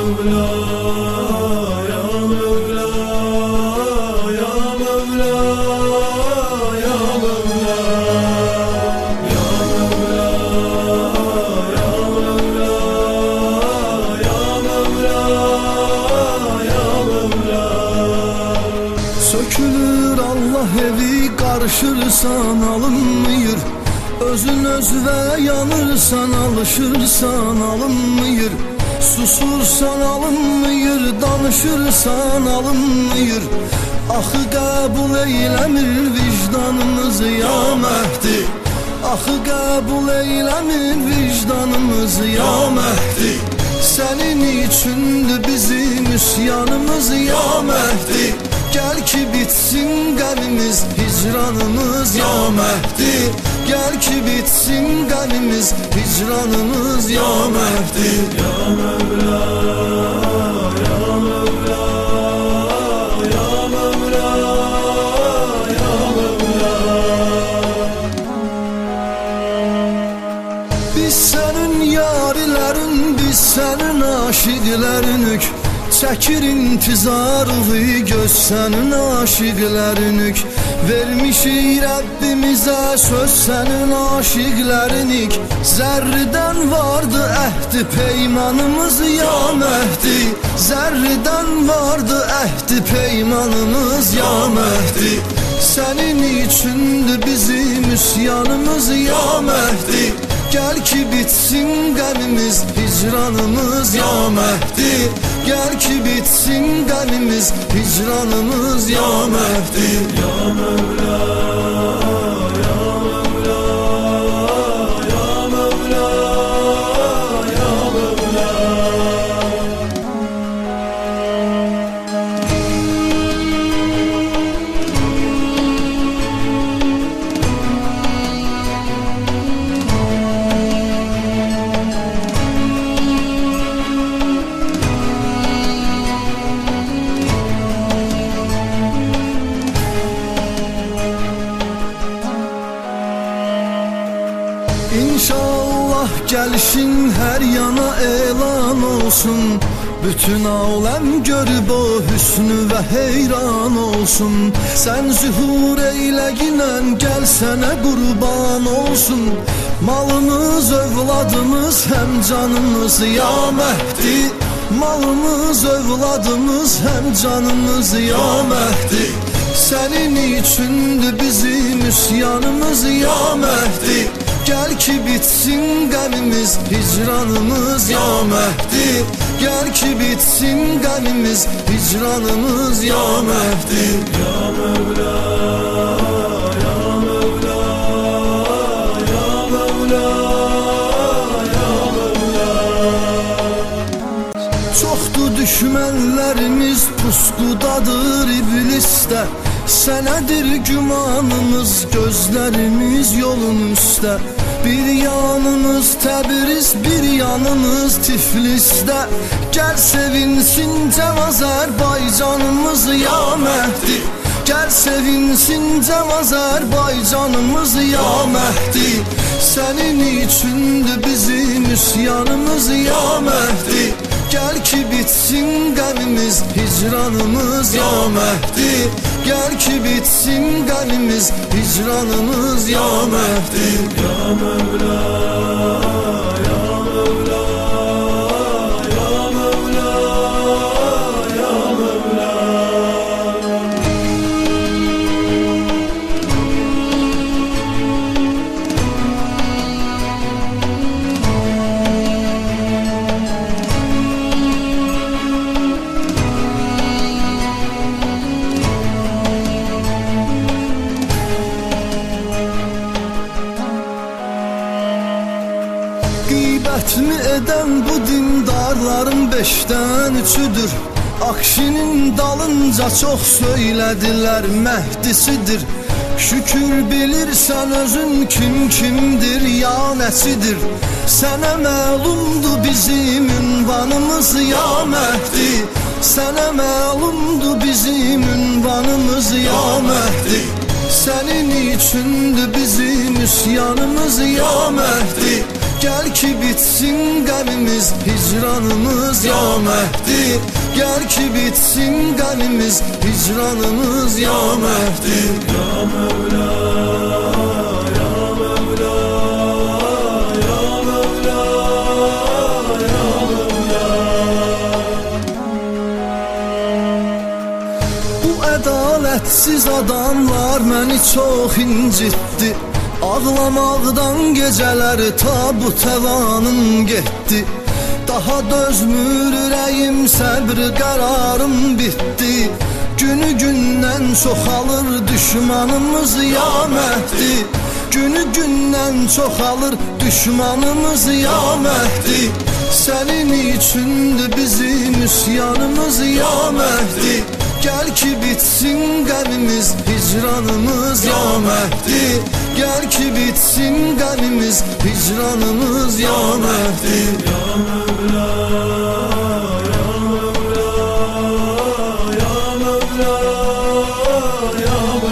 Mevla, ya Mevla, ya Mevla, ya Mevla, ya Mevla, ya Mevla, ya Mevla, ya Mevla. Sökülür Allah evi, karışırsan alınmıyor. Özün özve yanırsan, alışırsan alınmıyor. Susursan alınmıyor, danışırsan alınmıyor. Ahı qəbul eyləmir vicdanımız ya Mehdi. Ahı qəbul eyləmir vicdanımız ya Mehdi. Senin içindir bizim üsyanımız ya Mehdi. Gel ki bitsin qəlbimiz, hicranımız ya Mehdi. Gel ki bitsin qəlbimiz, hicranımız ya Mehdi. Ya Mevla, ya Mevla, ya Mevla, ya Mevla. Biz senin yarilerin, biz senin aşıqlərinük. Çəkir intizarlı göz sənin aşiqlərinik. Vermişik Rəbbimizə söz sənin aşiqlərinik. Zərridən vardı əhdi peymanımız ya Mehdi. Zərridən vardı əhdi peymanımız ya Mehdi. Senin içindir bizim üsyanımız ya Mehdi. Gel ki bitsin qəlbimiz, hicranımız ya Mehdi. Gel ki bitsin qəlbimiz, hicranımız ya Mehdi. Ya Mevla, ya Mevla, ya Mevla, ya Mevla. İnşallah gəlişin hər yana elan olsun. Bütün aləm görüb o hüsnü və heyran olsun. Sən zühur eyləginən gəl sənə qurban olsun. Malımız, övladımız, həm canımız ya Mehdi. Malımız, övladımız, həm canımız ya Mehdi. Senin içindir bizim üsyanımız ya Mehdi. Gel ki bitsin qəlbimiz, hicranımız ya Mehdi. Gel ki bitsin qəlbimiz, hicranımız ya Mehdi. Ya Mevla, ya Mevla, ya Mevla, ya Mevla. Çoxdur düşmənlərimiz, pusqudadır iblisdə. Sənədir gümanımız, gözlərimiz yolun üstə. Bir yanımız Təbriz, bir yanımız Tiflisdə. Gəl sevinsin cəm Azərbaycanımız ya Mehdi. Gəl sevinsin cəm Azərbaycanımız ya Mehdi. Senin içindir bizim üsyanımız ya Mehdi. Gel ki bitsin qəlbimiz, hicranımız ya Mehdi. Gel ki bitsin qəlbimiz, hicranımız ya Mehdi. Ya Mevla, ya Mevla, ya Mevla, ya Mevla. Qeybətmi edən bu dindarların 5-dən 3-üdür. Akşinin dalınca çox söylədilər Məhdisidir. Şükür bilirsən özün kim kimdir ya nəsidir. Sənə məlumdur bizim ünvanımız ya Mehdi. Sənə məlumdur bizim ünvanımız ya Mehdi. Senin içindir bizim üsyanımız ya Mehdi. Gel ki bitsin gamimiz, hicranımız ya Mehdi. Gel ki bitsin gamimiz, hicranımız ya Mehdi. Ya Mevla, ya Mevla, ya Mevla, ya Mevla. Bu ədaletsiz adamlar məni çox incitdi. Ağlamaqdan gecələri tabut əvanım getdi. Daha dözmür ürəyim, səbr qərarım bitdi. Günü gündən çoxalır düşmanımız ya Mehdi. Günü gündən çoxalır düşmanımız ya Mehdi. Sənin üçündür bizim üsyanımız ya Mehdi. Gel ki bitsin qəmimiz, hicranımız ya Mehdi. Gel ki bitsin qəmimiz, hicranımız ya Mehdi. Ya Mevla, ya Mevla, ya Mevla, ya Mevla.